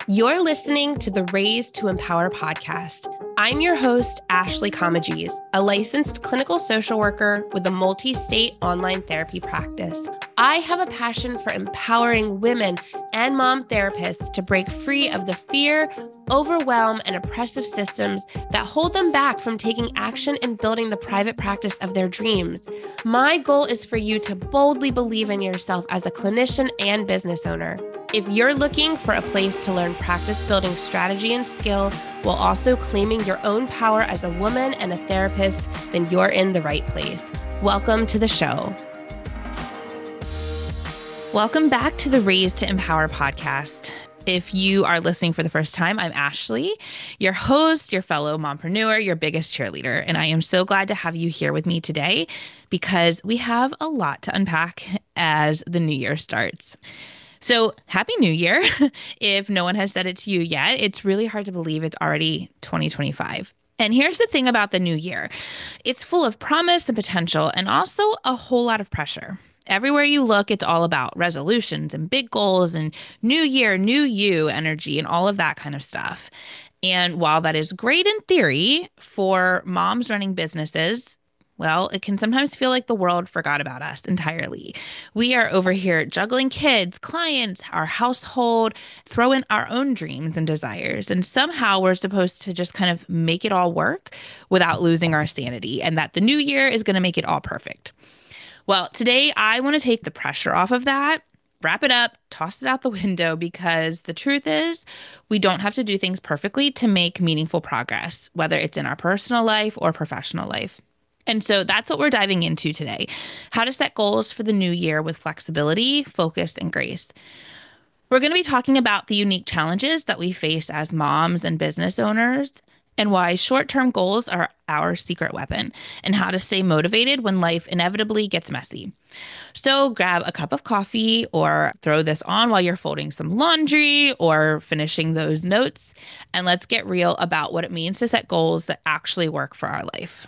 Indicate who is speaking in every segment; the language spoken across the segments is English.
Speaker 1: You're listening to the Raised to Empower podcast. I'm your host, Ashley Comagese, a licensed clinical social worker with a multi-state online therapy practice. I have a passion for empowering women and mom therapists to break free of the fear, overwhelm, and oppressive systems that hold them back from taking action and building the private practice of their dreams. My goal is for you to boldly believe in yourself as a clinician and business owner. If you're looking for a place to learn practice building strategy and skill while also claiming your own power as a woman and a therapist, then you're in the right place. Welcome to the show. Welcome back to the Raised to Empower podcast. If you are listening for the first time, I'm Ashley, your host, your fellow mompreneur, your biggest cheerleader. And I am so glad to have you here with me today because we have a lot to unpack as the new year starts. So happy New Year. If no one has said it to you yet, it's really hard to believe it's already 2025. And here's the thing about the new year. It's full of promise and potential and also a whole lot of pressure. Everywhere you look, it's all about resolutions and big goals and new year, new you energy and all of that kind of stuff. And while that is great in theory for moms running businesses, well, it can sometimes feel like the world forgot about us entirely. We are over here juggling kids, clients, our household, throw in our own dreams and desires. And somehow we're supposed to just kind of make it all work without losing our sanity, and that the new year is going to make it all perfect. Well, today I want to take the pressure off of that, wrap it up, toss it out the window, because the truth is we don't have to do things perfectly to make meaningful progress, whether it's in our personal life or professional life. And so that's what we're diving into today, how to set goals for the new year with flexibility, focus, and grace. We're going to be talking about the unique challenges that we face as moms and business owners, and why short-term goals are our secret weapon, and how to stay motivated when life inevitably gets messy. So grab a cup of coffee or throw this on while you're folding some laundry or finishing those notes, and let's get real about what it means to set goals that actually work for our life.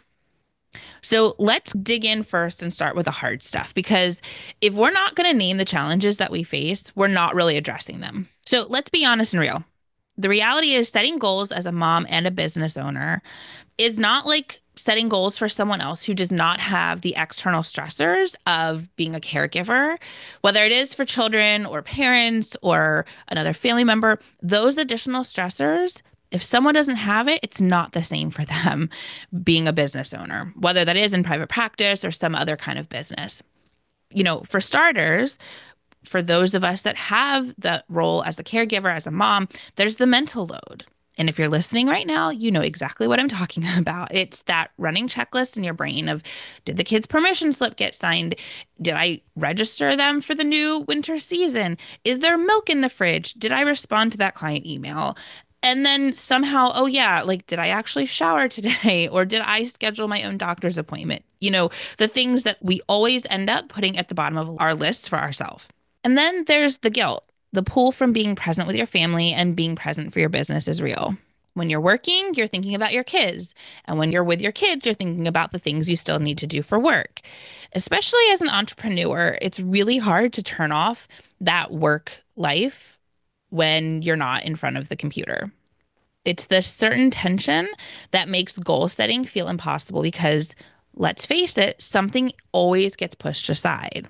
Speaker 1: So let's dig in first and start with the hard stuff, because if we're not going to name the challenges that we face, we're not really addressing them. So let's be honest and real. The reality is setting goals as a mom and a business owner is not like setting goals for someone else who does not have the external stressors of being a caregiver, whether it is for children or parents or another family member. Those additional stressors, if someone doesn't have it, it's not the same for them being a business owner, whether that is in private practice or some other kind of business. You know, for starters, for those of us that have the role as a caregiver, as a mom, there's the mental load. And if you're listening right now, you know exactly what I'm talking about. It's that running checklist in your brain of, did the kids' permission slip get signed? Did I register them for the new winter season? Is there milk in the fridge? Did I respond to that client email? And then somehow, oh yeah, like, did I actually shower today? Or did I schedule my own doctor's appointment? You know, the things that we always end up putting at the bottom of our lists for ourselves. And then there's the guilt. The pull from being present with your family and being present for your business is real. When you're working, you're thinking about your kids. And when you're with your kids, you're thinking about the things you still need to do for work. Especially as an entrepreneur, it's really hard to turn off that work life when you're not in front of the computer. It's this certain tension that makes goal setting feel impossible because, let's face it, something always gets pushed aside.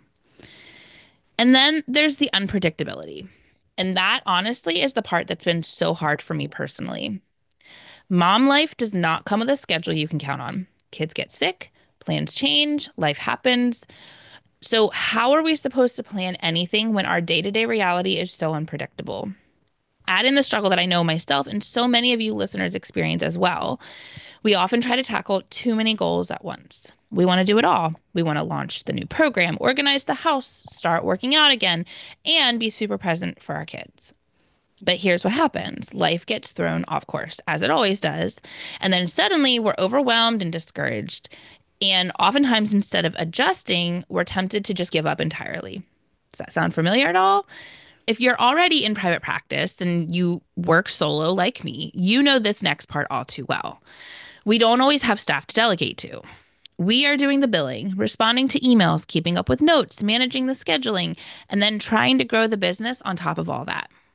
Speaker 1: And then there's the unpredictability. And that honestly is the part that's been so hard for me personally. Mom life does not come with a schedule you can count on. Kids get sick, plans change, life happens. So how are we supposed to plan anything when our day-to-day reality is so unpredictable? Add in the struggle that I know myself and so many of you listeners experience as well. We often try to tackle too many goals at once. We want to do it all. We want to launch the new program, organize the house, start working out again, and be super present for our kids. But here's what happens. Life gets thrown off course, as it always does. And then suddenly we're overwhelmed and discouraged. And oftentimes, instead of adjusting, we're tempted to just give up entirely. Does that sound familiar at all? If you're already in private practice and you work solo like me, you know this next part all too well. We don't always have staff to delegate to. We are doing the billing, responding to emails, keeping up with notes, managing the scheduling, and then trying to grow the business on top of all that.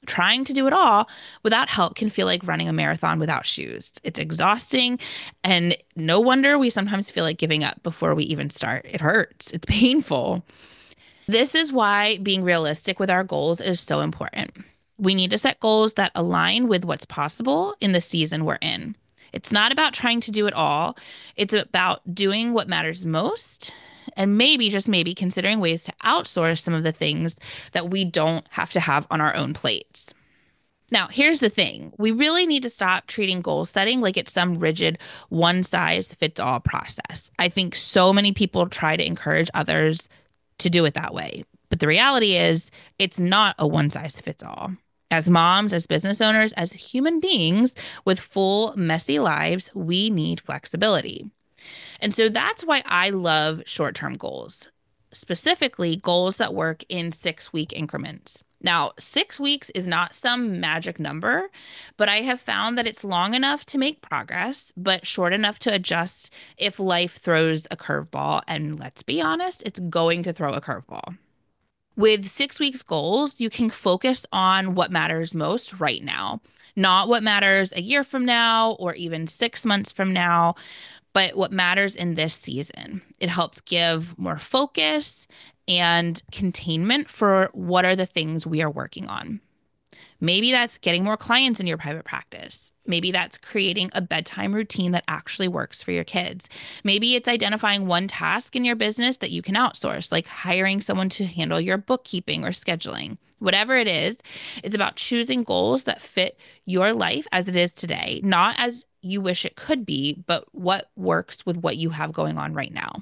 Speaker 1: Trying to do it all without help can feel like running a marathon without shoes. It's exhausting, and no wonder we sometimes feel like giving up before we even start. It hurts, it's painful. This is why being realistic with our goals is so important. We need to set goals that align with what's possible in the season we're in. It's not about trying to do it all, it's about doing what matters most. And maybe, just maybe, considering ways to outsource some of the things that we don't have to have on our own plates. Now, here's the thing. We really need to stop treating goal setting like it's some rigid one size fits all process. I think so many people try to encourage others to do it that way. But the reality is, it's not a one size fits all. As moms, as business owners, as human beings with full, messy lives, we need flexibility. And so that's why I love short term goals, specifically goals that work in 6 week increments. Now, 6 weeks is not some magic number, but I have found that it's long enough to make progress, but short enough to adjust if life throws a curveball. And let's be honest, it's going to throw a curveball. With 6 weeks goals, you can focus on what matters most right now, not what matters a year from now or even 6 months from now, but what matters in this season. It helps give more focus and containment for what are the things we are working on. Maybe that's getting more clients in your private practice. Maybe that's creating a bedtime routine that actually works for your kids. Maybe it's identifying one task in your business that you can outsource, like hiring someone to handle your bookkeeping or scheduling. Whatever it is, it's about choosing goals that fit your life as it is today, not as you wish it could be, but what works with what you have going on right now.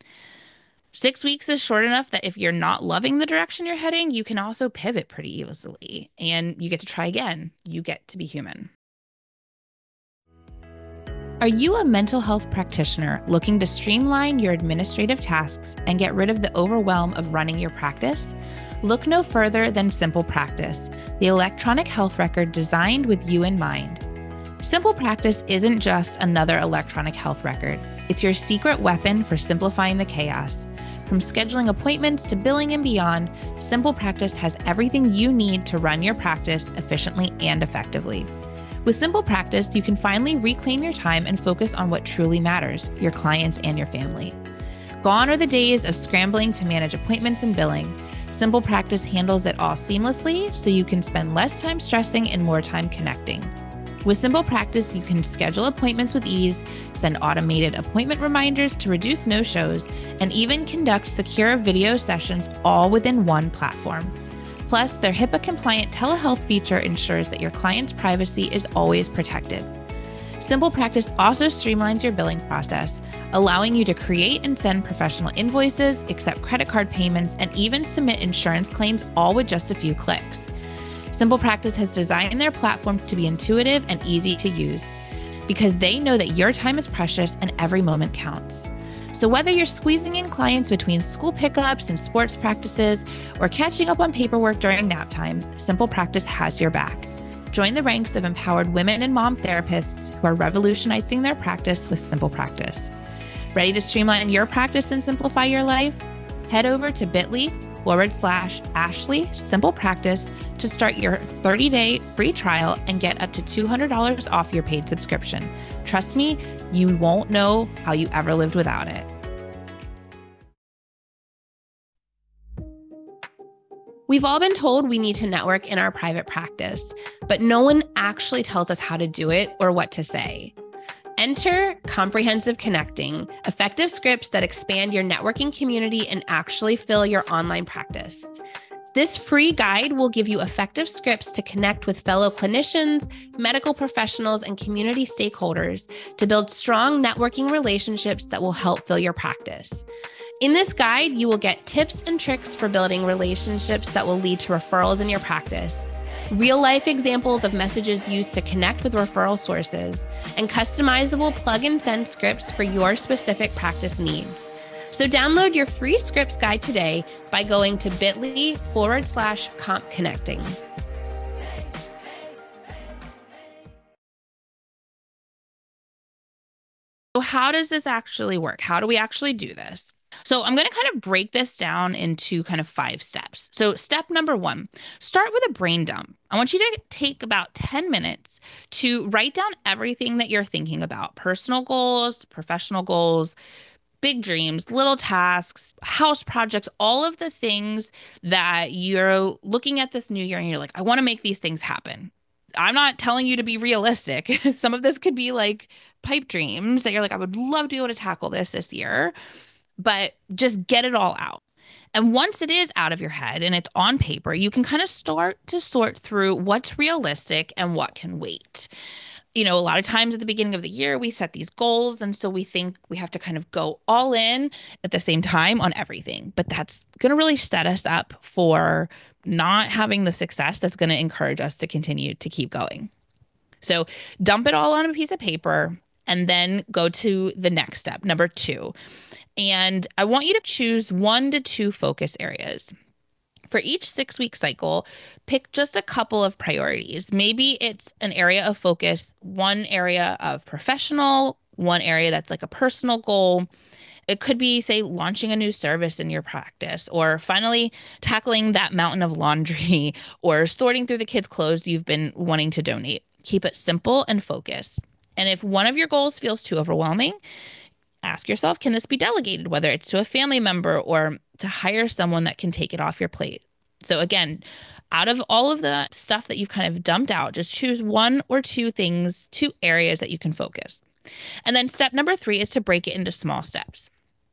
Speaker 1: 6 weeks is short enough that if you're not loving the direction you're heading, you can also pivot pretty easily and you get to try again. You get to be human. Are you a mental health practitioner looking to streamline your administrative tasks and get rid of the overwhelm of running your practice? Look no further than Simple Practice, the electronic health record designed with you in mind. Simple Practice isn't just another electronic health record. It's your secret weapon for simplifying the chaos. From scheduling appointments to billing and beyond, Simple Practice has everything you need to run your practice efficiently and effectively. With Simple Practice, you can finally reclaim your time and focus on what truly matters, your clients and your family. Gone are the days of scrambling to manage appointments and billing. Simple Practice handles it all seamlessly, so you can spend less time stressing and more time connecting. With Simple Practice, you can schedule appointments with ease, send automated appointment reminders to reduce no-shows, and even conduct secure video sessions all within one platform. Plus, their HIPAA-compliant telehealth feature ensures that your client's privacy is always protected. Simple Practice also streamlines your billing process, allowing you to create and send professional invoices, accept credit card payments, and even submit insurance claims all with just a few clicks. Simple Practice has designed their platform to be intuitive and easy to use because they know that your time is precious and every moment counts. So whether you're squeezing in clients between school pickups and sports practices or catching up on paperwork during nap time, Simple Practice has your back. Join the ranks of empowered women and mom therapists who are revolutionizing their practice with Simple Practice. Ready to streamline your practice and simplify your life? Head over to bit.ly/Ashley Simple Practice to start your 30-day free trial and get up to $200 off your paid subscription. Trust me, you won't know how you ever lived without it. We've all been told we need to network in our private practice, but no one actually tells us how to do it or what to say. Enter Comprehensive Connecting, effective scripts that expand your networking community and actually fill your online practice. This free guide will give you effective scripts to connect with fellow clinicians, medical professionals, and community stakeholders to build strong networking relationships that will help fill your practice. In this guide, you will get tips and tricks for building relationships that will lead to referrals in your practice, real-life examples of messages used to connect with referral sources, and customizable plug-and-send scripts for your specific practice needs. So download your free scripts guide today by going to bit.ly/compconnecting. So how does this actually work? How do we actually do this? So I'm going to kind of break this down into kind of 5 steps. So step number 1, start with a brain dump. I want you to take about 10 minutes to write down everything that you're thinking about: personal goals, professional goals, big dreams, little tasks, house projects, all of the things that you're looking at this new year and you're like, I want to make these things happen. I'm not telling you to be realistic. Some of this could be like pipe dreams that you're like, I would love to be able to tackle this year, but just get it all out. And once it is out of your head and it's on paper, you can kind of start to sort through what's realistic and what can wait. A lot of times at the beginning of the year, we set these goals. And so we think we have to kind of go all in at the same time on everything. But that's going to really set us up for not having the success that's going to encourage us to continue to keep going. So dump it all on a piece of paper and then go to the next step, number 2. And I want you to choose 1 to 2 focus areas. For each 6-week cycle, pick just a couple of priorities. Maybe it's an area of focus, one area of professional, one area that's like a personal goal. It could be, say, launching a new service in your practice, or finally tackling that mountain of laundry, or sorting through the kids' clothes you've been wanting to donate. Keep it simple and focused. And if one of your goals feels too overwhelming, ask yourself, can this be delegated, whether it's to a family member or to hire someone that can take it off your plate? So again, out of all of the stuff that you've kind of dumped out, just choose 1 or 2 things, 2 areas that you can focus. And then step number 3 is to break it into small steps.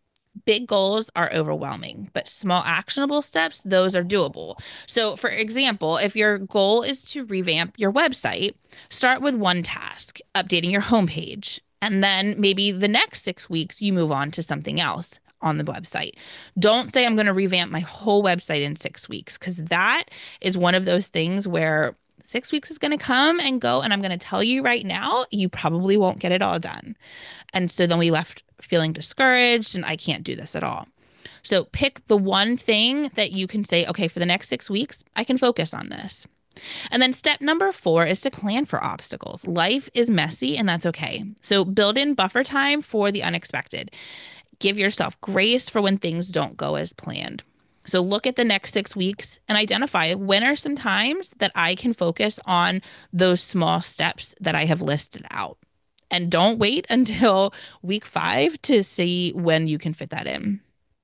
Speaker 1: Big goals are overwhelming, but small actionable steps, those are doable. So for example, if your goal is to revamp your website, start with one task, updating your homepage. And then maybe the next 6 weeks, you move on to something else on the website. Don't say, I'm going to revamp my whole website in 6 weeks, because that is one of those things where 6 weeks is going to come and go. And I'm going to tell you right now, you probably won't get it all done. And so then we left feeling discouraged and I can't do this at all. So pick the one thing that you can say, okay, for the next 6 weeks, I can focus on this. And then step number 4 is to plan for obstacles. Life is messy and that's okay. So build in buffer time for the unexpected. Give yourself grace for when things don't go as planned. So look at the next 6 weeks and identify, when are some times that I can focus on those small steps that I have listed out. And don't wait until week 5 to see when you can fit that in.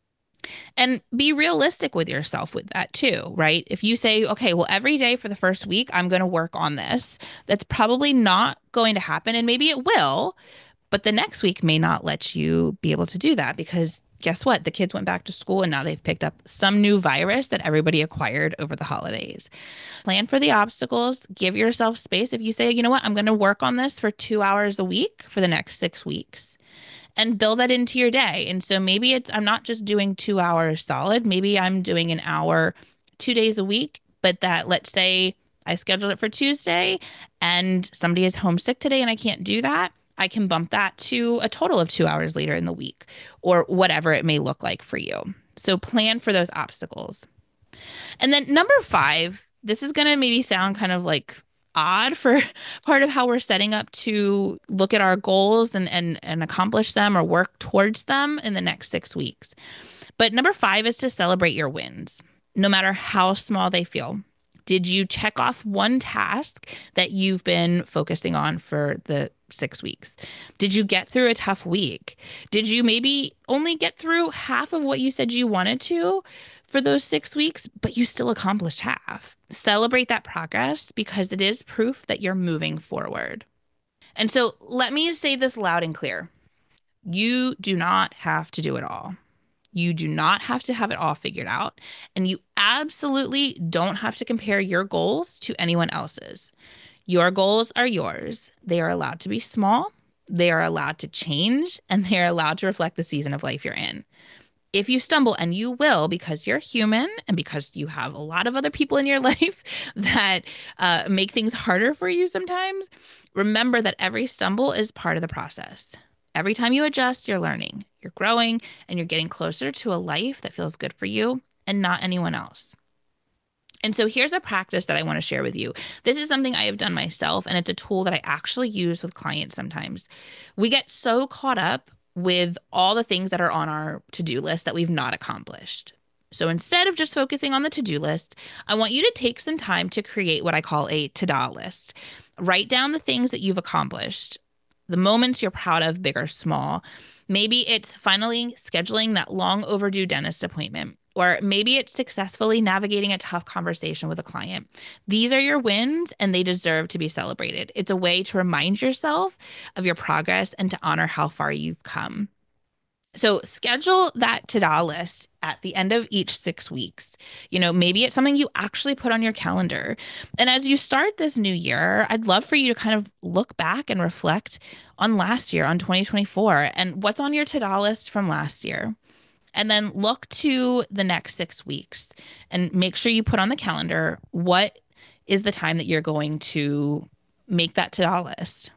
Speaker 1: And be realistic with yourself with that too, right? If you say, okay, well, every day for the first week, I'm going to work on this, that's probably not going to happen. And maybe it will, but the next week may not let you be able to do that, because guess what? The kids went back to school and now they've picked up some new virus that everybody acquired over the holidays. Plan for the obstacles, give yourself space. If you say, you know what, I'm going to work on this for 2 hours a week for the next 6 weeks, and build that into your day. And so maybe I'm not just doing 2 hours solid. Maybe I'm doing an hour 2 days a week, but that, let's say I scheduled it for Tuesday and somebody is homesick today and I can't do that. I can bump that to a total of 2 hours later in the week, or whatever it may look like for you. So plan for those obstacles. And then number 5, this is going to maybe sound kind of like odd for part of how we're setting up to look at our goals and accomplish them or work towards them in the next 6 weeks. But number 5 is to celebrate your wins, no matter how small they feel. Did you check off one task that you've been focusing on for the 6 weeks? Did you get through a tough week? Did you maybe only get through half of what you said you wanted to for those 6 weeks, but you still accomplished half? Celebrate that progress, because it is proof that you're moving forward. And so let me say this loud and clear. You do not have to do it all. You do not have to have it all figured out. And you absolutely don't have to compare your goals to anyone else's. Your goals are yours. They are allowed to be small, they are allowed to change, and they are allowed to reflect the season of life you're in. If you stumble, and you will, because you're human and because you have a lot of other people in your life that make things harder for you sometimes, remember that every stumble is part of the process. Every time you adjust, you're learning, you're growing, and you're getting closer to a life that feels good for you and not anyone else. And so here's a practice that I want to share with you. This is something I have done myself, and it's a tool that I actually use with clients sometimes. We get so caught up with all the things that are on our to-do list that we've not accomplished. So instead of just focusing on the to-do list, I want you to take some time to create what I call a to-do list. Write down the things that you've accomplished, the moments you're proud of, big or small. Maybe it's finally scheduling that long overdue dentist appointment, or maybe it's successfully navigating a tough conversation with a client. These are your wins and they deserve to be celebrated. It's a way to remind yourself of your progress and to honor how far you've come. So schedule that to-do list at the end of each 6 weeks. Maybe it's something you actually put on your calendar. And as you start this new year, I'd love for you to kind of look back and reflect on last year, on 2024, and what's on your to-do list from last year. And then look to the next 6 weeks and make sure you put on the calendar what is the time that you're going to make that to-do list.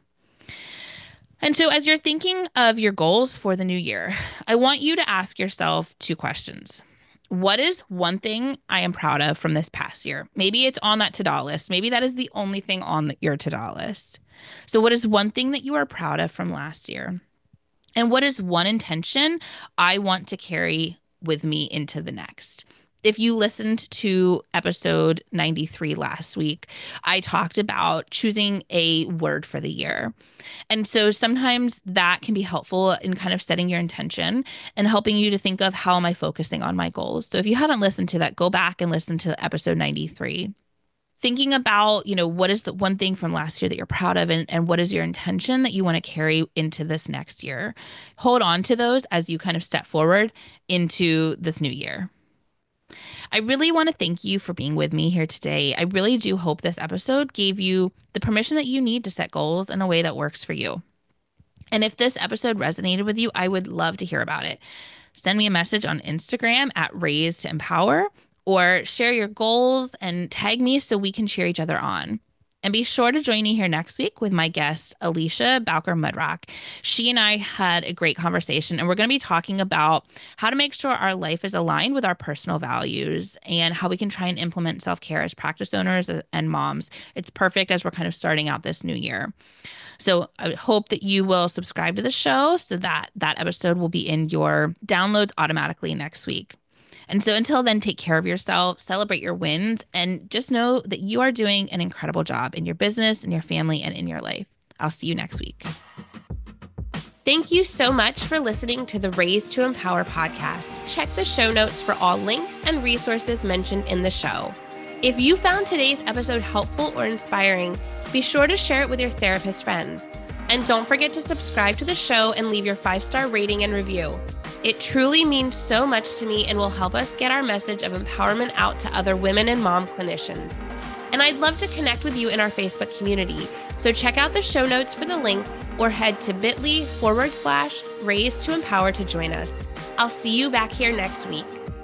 Speaker 1: And so as you're thinking of your goals for the new year, I want you to ask yourself 2 questions. What is one thing I am proud of from this past year? Maybe it's on that to-do list. Maybe that is the only thing on your to-do list. So what is one thing that you are proud of from last year? And what is one intention I want to carry with me into the next? If you listened to episode 93 last week, I talked about choosing a word for the year. And so sometimes that can be helpful in kind of setting your intention and helping you to think of, how am I focusing on my goals? So if you haven't listened to that, go back and listen to episode 93. Thinking about, what is the one thing from last year that you're proud of, and what is your intention that you want to carry into this next year? Hold on to those as you kind of step forward into this new year. I really want to thank you for being with me here today. I really do hope this episode gave you the permission that you need to set goals in a way that works for you. And if this episode resonated with you, I would love to hear about it. Send me a message on Instagram at Raise to Empower, or share your goals and tag me so we can cheer each other on. And be sure to join me here next week with my guest, Alicia Bowker-Mudrock. She and I had a great conversation, and we're going to be talking about how to make sure our life is aligned with our personal values and how we can try and implement self-care as practice owners and moms. It's perfect as we're kind of starting out this new year. So I hope that you will subscribe to the show so that that episode will be in your downloads automatically next week. And so until then, take care of yourself, celebrate your wins, and just know that you are doing an incredible job in your business, in your family, and in your life. I'll see you next week. Thank you so much for listening to the Raise to Empower podcast. Check the show notes for all links and resources mentioned in the show. If you found today's episode helpful or inspiring, be sure to share it with your therapist friends. And don't forget to subscribe to the show and leave your 5-star rating and review. It truly means so much to me and will help us get our message of empowerment out to other women and mom clinicians. And I'd love to connect with you in our Facebook community. So check out the show notes for the link or head to bit.ly/Raise to Empower to join us. I'll see you back here next week.